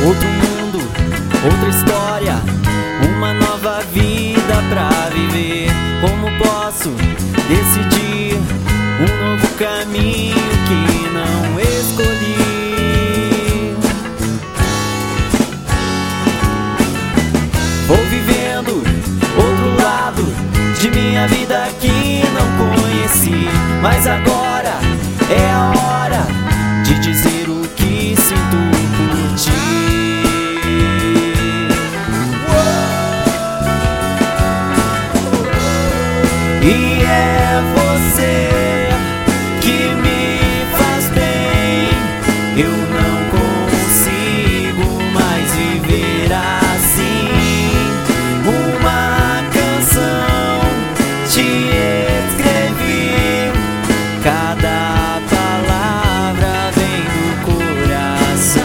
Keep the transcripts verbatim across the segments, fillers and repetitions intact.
Outro mundo, outra história, uma nova vida pra viver. Como posso decidir um novo caminho que não escolhi? Vou vivendo outro lado de minha vida que não conheci, mas agora é a hora de dizer o que sinto por ti. E é você que me faz bem. Eu não consigo mais viver assim. Uma canção te escrevi, cada palavra vem do coração.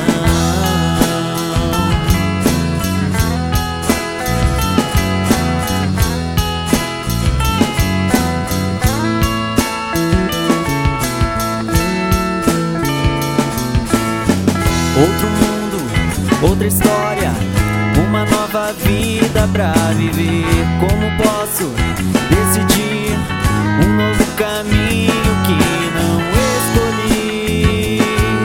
Outro mundo, outra história, uma nova vida pra viver. Como posso decidir um novo caminho que não escolhi?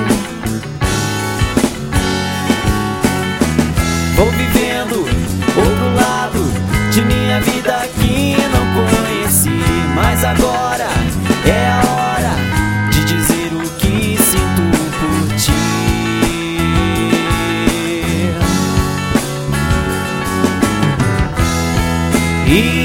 Vou vivendo outro lado de minha vida que não conheci, mas agora é a hora de dizer o que sinto por ti. E